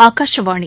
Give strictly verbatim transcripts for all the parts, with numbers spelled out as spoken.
ஆகாஷவாணி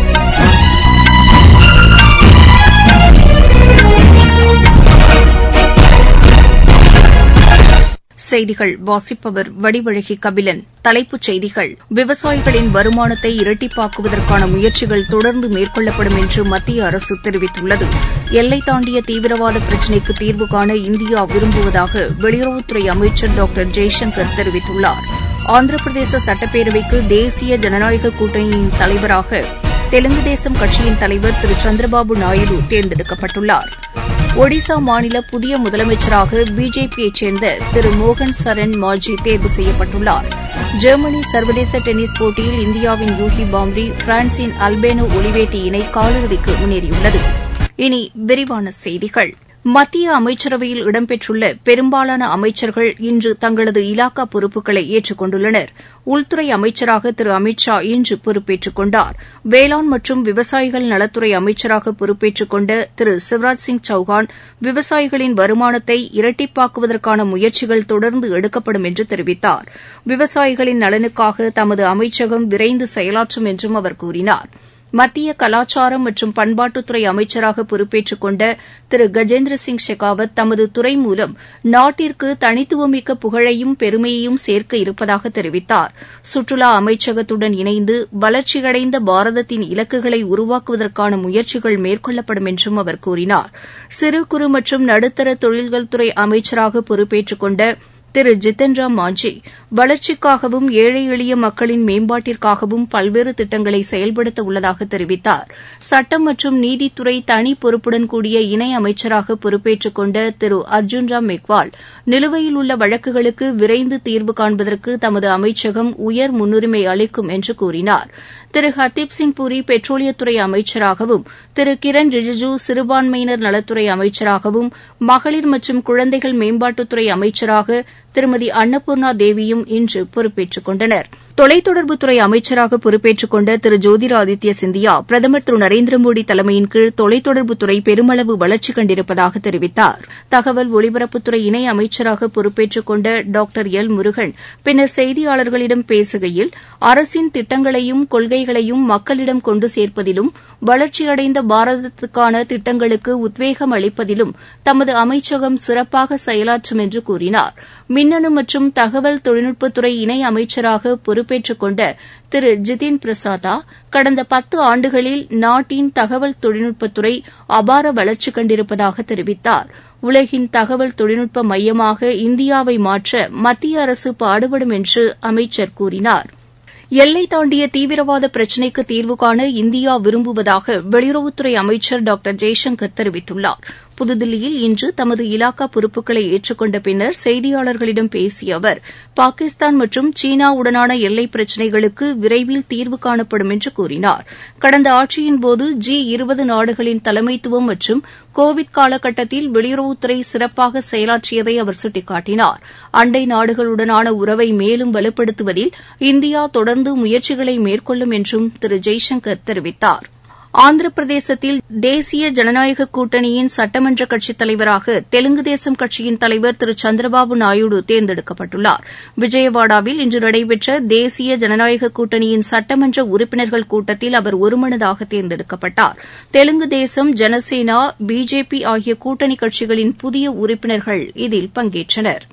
செய்திகள் வாசிப்பவர் வடிவழகி கபிலன். தலைப்புச் செய்திகள். விவசாயிகளின் வருமானத்தை இரட்டிப்பாக்குவதற்கான முயற்சிகள் தொடர்ந்து மேற்கொள்ளப்படும் என்று மத்திய அரசு தெரிவித்துள்ளது. எல்லை தாண்டிய தீவிரவாத பிரச்சினைக்கு தீர்வு காண இந்தியா விரும்புவதாக வெளியுறவுத்துறை அமைச்சர் டாக்டர் ஜெய்சங்கர் தெரிவித்துள்ளார். ஆந்திர பிரதேச சட்டப்பேரவைக்கு தேசிய ஜனநாயக கூட்டணியின் தலைவராக தெலுங்கு தேசம் கட்சியின் தலைவர் திரு சந்திரபாபு நாயுடு தேர்ந்தெடுக்கப்பட்டுள்ளார். ஒடிசா மாநில புதிய முதலமைச்சராக பிஜேபியைச் சேர்ந்த திரு மோகன் சரண் மாஜி தேர்வு செய்யப்பட்டுள்ளார். ஜெர்மனி சர்வதேச டென்னிஸ் போட்டியில் இந்தியாவின் யூகி பாம்ரி, பிரான்சின் அல்பேனோ ஒலிவேட்டி இணை காலிறுதிக்கு முன்னேறியுள்ளது. இனி விரிவான செய்திகள். மத்திய அமைச்சரவையில் இடம்பெற்றுள்ள பெரும்பாலான அமைச்சர்கள் இன்று தங்களது இலாக்கா பொறுப்புகளை ஏற்றுக் கொண்டுள்ளனர். உள்துறை அமைச்சராக திரு அமித் ஷா இன்று பொறுப்பேற்றுக் கொண்டார். வேளாண் மற்றும் விவசாயிகள் நலத்துறை அமைச்சராக பொறுப்பேற்றுக் கொண்ட திரு சிவராஜ் சிங் சௌஹான் விவசாயிகளின் வருமானத்தை இரட்டிப்பாக்குவதற்கான முயற்சிகள் தொடர்ந்து எடுக்கப்படும் என்று தெரிவித்தார். விவசாயிகளின் நலனுக்காக தமது அமைச்சகம் விரைந்து செயலாற்றும் என்றும் அவர் கூறினார். மத்திய கலாச்சாரம் மற்றும் பண்பாட்டுத்துறை அமைச்சராக பொறுப்பேற்றுக் கொண்ட திரு கஜேந்திர சிங் ஷெகாவத் தமது துறை மூலம் நாட்டிற்கு தனித்துவமிக்க புகழையும் பெருமையையும் சேர்க்க இருப்பதாக தெரிவித்தார். சுற்றுலா அமைச்சகத்துடன் இணைந்து வளர்ச்சியடைந்த பாரதத்தின் இலக்குகளை உருவாக்குவதற்கான முயற்சிகள் மேற்கொள்ளப்படும் என்றும் அவர் கூறினார். சிறு குறு மற்றும் நடுத்தர தொழில்கள் துறை அமைச்சராக பொறுப்பேற்றுக் கொண்ட திரு ஜித்தன் ராம் மாஞ்சி வளர்ச்சிக்காகவும் ஏழை எளிய மக்களின் மேம்பாட்டிற்காகவும் பல்வேறு திட்டங்களை செயல்படுத்த உள்ளதாக தெரிவித்தார். சட்டம் மற்றும் நீதித்துறை தனி பொறுப்புடன் கூடிய இணை அமைச்சராக பொறுப்பேற்றுக் கொண்ட திரு அர்ஜுன் ராம் மெக்வால் நிலுவையில் உள்ள வழக்குகளுக்கு விரைந்து தீர்வு காண்பதற்கு தமது அமைச்சகம் உயர் முன்னுரிமை அளிக்கும் என்று கூறினார். திரு ஹர்தீப் சிங் பூரி பெட்ரோலியத்துறை அமைச்சராகவும், திரு கிரண் ரிஜிஜூ சிறுபான்மையினர் நலத்துறை அமைச்சராகவும், மகளிர் மற்றும் குழந்தைகள் மேம்பாட்டுத்துறை அமைச்சராக திருமதி அன்னபூர்ணா தேவியும் இன்று பொறுப்பேற்றுக் கொண்டனர். தொலைத்தொடர்புத்துறை அமைச்சராக பொறுப்பேற்றுக் கொண்ட திரு ஜோதிராதித்ய சிந்தியா பிரதமர் திரு நரேந்திர மோடி தலைமையின் கீழ் தொலைத்தொடர்புத்துறை பெருமளவு வளர்ச்சி கண்டிருப்பதாக தெரிவித்தார். தகவல் ஒலிபரப்புத்துறை இணை அமைச்சராக பொறுப்பேற்றுக் கொண்ட டாக்டர் எல் முருகன் பின்னர் செய்தியாளர்களிடம் பேசுகையில், அரசின் திட்டங்களையும் கொள்கைகளையும் மக்களிடம் கொண்டு சேர்ப்பதிலும் வளர்ச்சியடைந்த பாரதத்துக்கான திட்டங்களுக்கு உத்வேகம் அளிப்பதிலும் தமது அமைச்சகம் சிறப்பாக செயலாற்றும் என்று கூறினார். மின்னணு மற்றும் தகவல் தொழில்நுட்பத்துறை இணை அமைச்சராக பொறுப்பேற்றுக் கொண்ட திரு ஜிதின் பிரசாதா கடந்த பத்து ஆண்டுகளில் நாட்டின் தகவல் தொழில்நுட்பத்துறை அபார வளர்ச்சி கண்டிருப்பதாக தெரிவித்தார். உலகின் தகவல் தொழில்நுட்ப மையமாக இந்தியாவை மாற்ற மத்திய அரசு பாடுபடும் என்று அமைச்சர் கூறினார். எல்லை தாண்டிய தீவிரவாத பிரச்சினைக்கு தீர்வு காண இந்தியா விரும்புவதாக வெளியுறவுத்துறை அமைச்சர் டாக்டர் ஜெய்சங்கர் தெரிவித்துள்ளார். புதுதில்லியில் இன்று தமது இலாக்கா பொறுப்புகளை ஏற்றுக்கொண்ட பின்னர் செய்தியாளர்களிடம் பேசிய அவர், பாகிஸ்தான் மற்றும் சீனாவுடனான எல்லைப் பிரச்சினைகளுக்கு விரைவில் தீர்வு காணப்படும் என்று கூறினார். கடந்த ஆட்சியின்போது ஜி இருபது நாடுகளின் தலைமைத்துவம் மற்றும் கோவிட் காலகட்டத்தில் வெளியுறவுத்துறை சிறப்பாக செயலாற்றியதை அவர் சுட்டிக்காட்டினார். அண்டை நாடுகளுடனான உறவை மேலும் வலுப்படுத்துவதில் இந்தியா தொடர்ந்து முயற்சிகளை மேற்கொள்ளும் என்றும் திரு ஜெய்சங்கர் தெரிவித்தார். ஆந்திர பிரதேசத்தில் தேசிய ஜனநாயக கூட்டணியின் சட்டமன்ற கட்சித் தலைவராக தெலுங்கு தேசம் கட்சியின் தலைவர் திரு சந்திரபாபு நாயுடு தேர்ந்தெடுக்கப்பட்டுள்ளார். விஜயவாடாவில் இன்று நடைபெற்ற தேசிய ஜனநாயக கூட்டணியின் சட்டமன்ற உறுப்பினர்கள் கூட்டத்தில் அவர் ஒருமனதாக தேர்ந்தெடுக்கப்பட்டார். தெலுங்கு தேசம், ஜனசேனா, பிஜேபி ஆகிய கூட்டணி கட்சிகளின் புதிய உறுப்பினர்கள் இதில் பங்கேற்றனர்.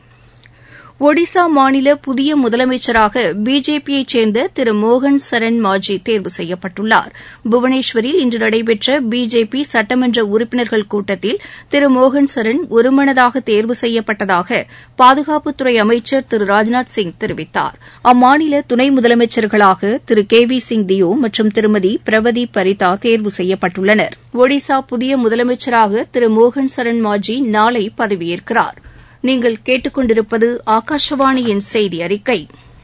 ஒடிசா மாநில புதிய முதலமைச்சராக பிஜேபியைச் சேர்ந்த திரு மோகன் சரண் மாஜி தேர்வு செய்யப்பட்டுள்ளார். புவனேஸ்வரில் இன்று நடைபெற்ற பிஜேபி சட்டமன்ற உறுப்பினர்கள் கூட்டத்தில் திரு மோகன் சரண் ஒருமனதாக தேர்வு செய்யப்பட்டதாக பாதுகாப்புத்துறை அமைச்சர் திரு ராஜ்நாத் சிங் தெரிவித்தார். அம்மாநில துணை முதலமைச்சர்களாக திரு கே வி சிங் தியோ மற்றும் திருமதி பிரவதி பரிதா தேர்வு செய்யப்பட்டுள்ளனர். ஒடிசா புதிய முதலமைச்சராக திரு மோகன் சரண் மாஜி நாளை பதவியேற்கிறார். நீங்கள் கேட்டுக்கொண்டிருப்பது ஆகாஷவாணியின் செய்தி அறிக்கை.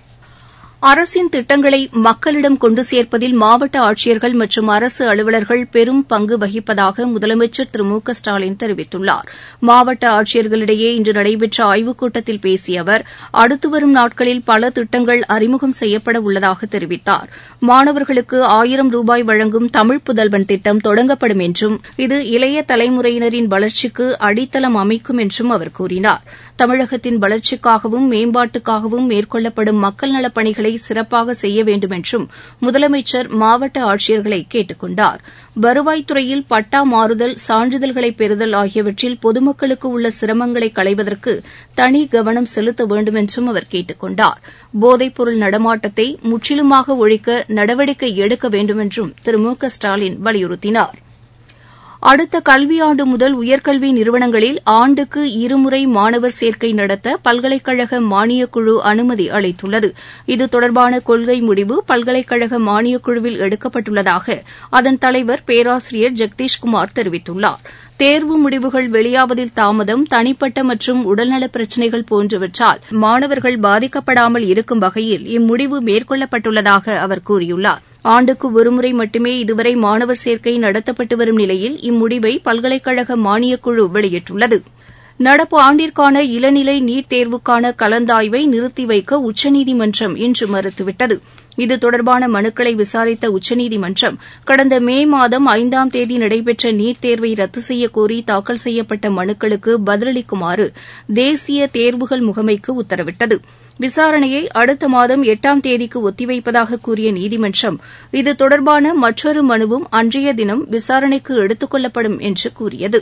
அரசின் திட்டங்களை மக்களிடம் கொண்டு சேர்ப்பதில் மாவட்ட ஆட்சியர்கள் மற்றும் அரசு அலுவலர்கள் பெரும் பங்கு வகிப்பதாக முதலமைச்சர் திரு மு க ஸ்டாலின் தெரிவித்துள்ளார். மாவட்ட ஆட்சியர்களிடையே இன்று நடைபெற்ற ஆய்வுக் கூட்டத்தில் பேசிய அவர், அடுத்து வரும் நாட்களில் பல திட்டங்கள் அறிமுகம் செய்யப்பட உள்ளதாக தெரிவித்தார். மாணவர்களுக்கு ஆயிரம் ரூபாய் வழங்கும் தமிழ் புதல்வன் திட்டம் தொடங்கப்படும் என்றும், இது இளைய தலைமுறையினரின் வளர்ச்சிக்கு அடித்தளம் அமைக்கும் என்றும் அவர் கூறினார். தமிழகத்தின் வளர்ச்சிக்காகவும் மேம்பாட்டுக்காகவும் மேற்கொள்ளப்படும் மக்கள் நலப் பணிகளை சிறப்பாக செய்ய வேண்டும் என்றும் முதலமைச்சர் மாவட்ட ஆட்சியர்களை கேட்டுக் கொண்டார். வருவாய்த்துறையில் பட்டா மாறுதல், சான்றிதழ்களை பெறுதல் ஆகியவற்றில் பொதுமக்களுக்கு உள்ள சிரமங்களை களைவதற்கு தனி கவனம் செலுத்த வேண்டும் என்றும் அவர் கேட்டுக் கொண்டார். போதைப்பொருள் நடமாட்டத்தை முற்றிலுமாக ஒழிக்க நடவடிக்கை எடுக்க வேண்டும் என்றும் திரு மு க ஸ்டாலின் வலியுறுத்தினார். அடுத்த கல்வியாண்டு முதல் உயர்கல்வி நிறுவனங்களில் ஆண்டுக்கு இருமுறை மாணவர் சேர்க்கை நடத்த பல்கலைக்கழக மானியக்குழு அனுமதி அளித்துள்ளது. இது தொடர்பான கொள்கை முடிவு பல்கலைக்கழக மானியக்குழுவில் எடுக்கப்பட்டுள்ளதாக அதன் தலைவர் பேராசிரியர் ஜெகதீஷ்குமார் தெரிவித்துள்ளார். தேர்வு முடிவுகள் வெளியாவதில் தாமதம், தனிப்பட்ட மற்றும் உடல்நலப் பிரச்சினைகள் போன்றவற்றால் மாணவர்கள் பாதிக்கப்படாமல் இருக்கும் வகையில் இம்முடிவு மேற்கொள்ளப்பட்டுள்ளதாக அவர் கூறியுள்ளார். ஆண்டுக்கு ஒருமுறை மட்டுமே இதுவரை மாணவர் சேர்க்கை நடத்தப்பட்டு வரும் நிலையில் இம்முடிவை பல்கலைக்கழக மானியக்குழு வெளியிட்டுள்ளது. நடப்பு ஆண்டிற்கான இளநிலை நீட் தேர்வுக்கான கலந்தாய்வை நிறுத்தி வைக்க உச்சநீதிமன்றம் இன்று மறுத்துவிட்டது. இது தொடர்பான மனுக்களை விசாரித்த உச்சநீதிமன்றம் கடந்த மே மாதம் ஐந்தாம் தேதி நடைபெற்ற நீட் தேர்வை ரத்து செய்யக்கோரி தாக்கல் செய்யப்பட்ட மனுக்களுக்கு பதிலளிக்குமாறு தேசிய தேர்வுகள் முகமைக்கு உத்தரவிட்டது. விசாரணையை அடுத்த மாதம் எட்டாம் தேதிக்கு ஒத்திவைப்பதாக கூறிய நீதிமன்றம் இது தொடர்பான மற்றொரு மனுவும் அன்றைய தினம் விசாரணைக்கு எடுத்துக் கொள்ளப்படும் என்று கூறியது.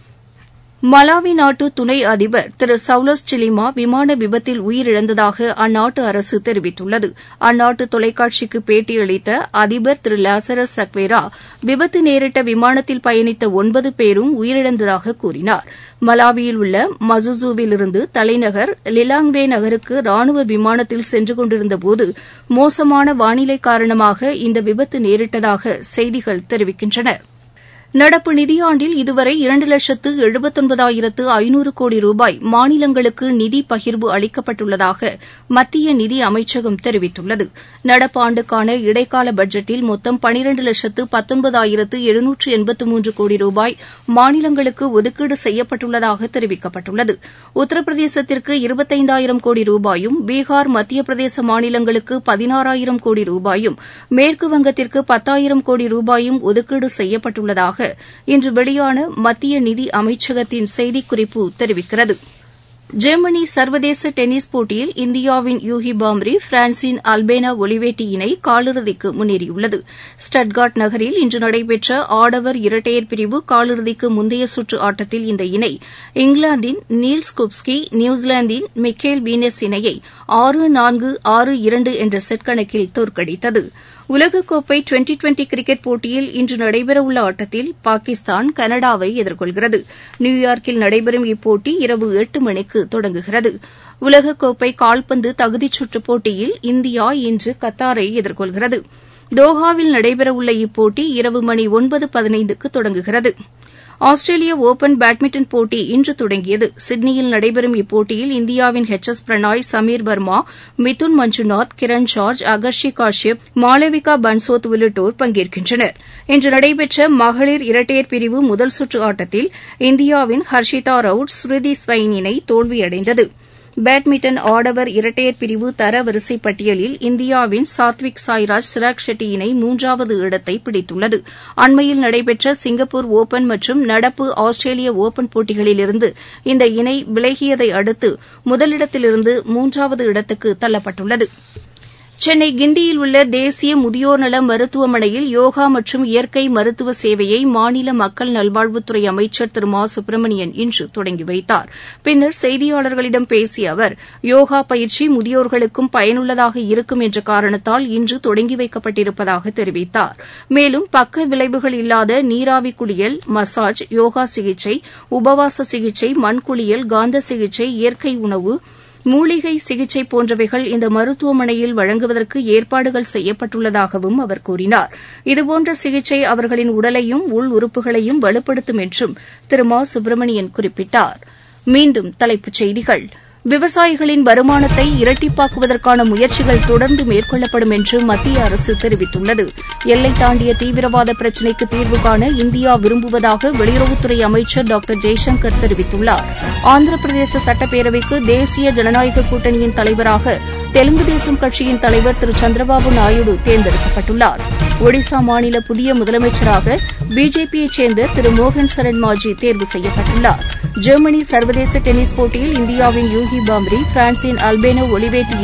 மலாவி நாட்டு துணை அதிபர் திரு சவுலஸ் சிலிமா விமான விபத்தில் உயிரிழந்ததாக அந்நாட்டு அரசு தெரிவித்துள்ளது. அந்நாட்டு தொலைக்காட்சிக்கு பேட்டியளித்த அதிபர் திரு லாசரஸ் சக்வேரா விபத்து நேரிட்ட விமானத்தில் பயணித்த ஒன்பது பேரும் உயிரிழந்ததாக கூறினார். மலாவியில் உள்ள மசுசுவிலிருந்து தலைநகர் லிலாங்வே நகருக்கு ராணுவ விமானத்தில் சென்று கொண்டிருந்தபோது மோசமான வானிலை காரணமாக இந்த விபத்து நேரிட்டதாக செய்திகள் தெரிவிக்கின்றன. நடப்பு நிதியாண்டில் இதுவரை இரண்டு லட்சத்து எழுபத்தொன்பதாயிரத்து ஐநூறு கோடி ரூபாய் மாநிலங்களுக்கு நிதி பகிர்வு அளிக்கப்பட்டுள்ளதாக மத்திய நிதி அமைச்சகம் தெரிவித்துள்ளது. நடப்பாண்டுக்கான இடைக்கால பட்ஜெட்டில் மொத்தம் பனிரண்டு லட்சத்து பத்தொன்பதாயிரத்து எழுநூற்று எண்பத்து மூன்று கோடி ரூபாய் மாநிலங்களுக்கு ஒதுக்கீடு செய்யப்பட்டுள்ளதாக தெரிவிக்கப்பட்டுள்ளது. உத்தரப்பிரதேசத்திற்கு இருபத்தைந்தாயிரம் கோடி ரூபாயும், பீகார், மத்திய பிரதேச மாநிலங்களுக்கு பதினாறாயிரம் கோடி ரூபாயும், மேற்குவங்கத்திற்கு பத்தாயிரம் கோடி ரூபாயும் ஒதுக்கீடு செய்யப்பட்டுள்ளதாக இன்று வெளியான மத்திய நிதி அமைச்சகத்தின் செய்திக்குறிப்பு தெரிவிக்கிறது. ஜெர்மனி சர்வதேச டென்னிஸ் போட்டியில் இந்தியாவின் யூகி பாம்ரி, பிரான்சின் அல்பேனா ஒலிவேட்டி இணை காலிறுதிக்கு முன்னேறியுள்ளது. ஸ்டட்கார்ட் நகரில் இன்று நடைபெற்ற ஆடவர் இரட்டையர் பிரிவு காலிறுதிக்கு முந்தைய சுற்று ஆட்டத்தில் இந்த இணை இங்கிலாந்தின் நீல் ஸ்குப்ஸ்கி, நியூசிலாந்தின் மிக்கேல் வீனஸ் இணையை ஆறு நான்கு, ஆறு இரண்டு என்ற செட் கணக்கில் தோற்கடித்தது. உலகக்கோப்பை டுவெண்டி டுவெண்டி கிரிக்கெட் போட்டியில் இன்று நடைபெறவுள்ள ஆட்டத்தில் பாகிஸ்தான் கனடாவை எதிர்கொள்கிறது. நியூயார்க்கில் நடைபெறும் இப்போட்டி இரவு எட்டு மணிக்கு தொடங்குகிறது. உலகக்கோப்பை கால்பந்து தகுதிச் சுற்றுப் போட்டியில் இந்தியா இன்று கத்தாரை எதிர்கொள்கிறது. தோஹாவில் நடைபெறவுள்ள இப்போட்டி இரவு மணி ஒன்பது பதினைந்துக்கு தொடங்குகிறது. ஆஸ்திரேலிய ஒபன் பேட்மிண்டன் போட்டி இன்று தொடங்கியது. சிட்னியில் நடைபெறும் இப்போட்டியில் இந்தியாவின் எச் எஸ் பிரணாய், சமீர் வர்மா, மிதுன் மஞ்சுநாத், கிரண் ஜார்ஜ், அகர்ஷி காஷ்யப், மாளவிகா பன்சோத் உள்ளிட்டோர் பங்கேற்கின்றனர். இன்று நடைபெற்ற மகளிர் இரட்டையர் பிரிவு முதல் சுற்று ஆட்டத்தில் இந்தியாவின் ஹர்ஷிதா ரவுட், ஸ்ருதி ஸ்வைன் இணை தோல்வியடைந்தது. பேட்மிண்டன் ஆடவர் இரட்டையர் பிரிவு தரவரிசை பட்டியலில் இந்தியாவின் சாத்விக் சாய்ராஜ், சிராக் ஷெட்டி இணை மூன்றாவது இடத்தை பிடித்துள்ளது. அண்மையில் நடைபெற்ற சிங்கப்பூர் ஒபன் மற்றும் நடப்பு ஆஸ்திரேலிய ஒபன் போட்டிகளிலிருந்து இந்த இணை விலகியதை அடுத்து முதலிடத்திலிருந்து மூன்றாவது இடத்துக்கு தள்ளப்பட்டுள்ளது. சென்னை கிண்டியில் உள்ள தேசிய முதியோர் நல மருத்துவமனையில் யோகா மற்றும் இயற்கை மருத்துவ சேவையை மாநில மக்கள் நல்வாழ்வுத்துறை அமைச்சர் திரு மா சுப்பிரமணியன் இன்று தொடங்கி வைத்தார். பின்னர் செய்தியாளர்களிடம் பேசிய அவர், யோகா பயிற்சி முதியோர்களுக்கும் பயனுள்ளதாக இருக்கும் என்ற காரணத்தால் இன்று தொடங்கி வைக்கப்பட்டிருப்பதாக தெரிவித்தார். மேலும் பக்க விளைவுகள் இல்லாத நீராவி குளியல், மசாஜ், யோகா சிகிச்சை, உபவாச சிகிச்சை, மண்குளியல், காந்த சிகிச்சை, இயற்கை உணவு, மூலிகை சிகிச்சை போன்றவைகள் இந்த மருத்துவமனையில் வழங்குவதற்கு ஏற்பாடுகள் செய்யப்பட்டுள்ளதாகவும் அவர் கூறினார். இதுபோன்ற சிகிச்சை அவர்களின் உடலையும் உள் உறுப்புகளையும் வலுப்படுத்தும் என்றும் திரு மா சுப்பிரமணியன் குறிப்பிட்டார். மீண்டும் தலைப்புச் செய்திகள். விவசாயிகளின் வருமானத்தை இரட்டிப்பாக்குவதற்கான முயற்சிகள் தொடர்ந்து மேற்கொள்ளப்படும் என்று மத்திய அரசு தெரிவித்துள்ளது. எல்லை தாண்டிய தீவிரவாத பிரச்சினைக்கு தீர்வு காண இந்தியா விரும்புவதாக வெளியுறவுத்துறை அமைச்சர் டாக்டர் ஜெய்சங்கர் தெரிவித்துள்ளார். ஆந்திர பிரதேச சட்டப்பேரவைக்கு தேசிய ஜனநாயக கூட்டணியின் தலைவராக தெலுங்கு தேசம் கட்சியின் தலைவர் திரு சந்திரபாபு நாயுடு தேர்ந்தெடுக்கப்பட்டுள்ளார். ஒடிசா மாநில புதிய முதலமைச்சராக பிஜேபியைச் சேர்ந்த திரு மோகன் சரண் மாஜி தேர்வு செய்யப்பட்டுள்ளார். ஜெர்மனி சர்வதேச டென்னிஸ் போட்டியில் இந்தியாவின் யூகி பாம்ரி, பிரான்சின் அல்பேனோ ஒலிவேட்டி இணை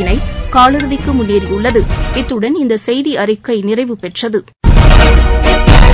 காலிறுதிக்கு முன்னேறியுள்ளது. இத்துடன் இந்த செய்தி அறிக்கை நிறைவு பெற்றது.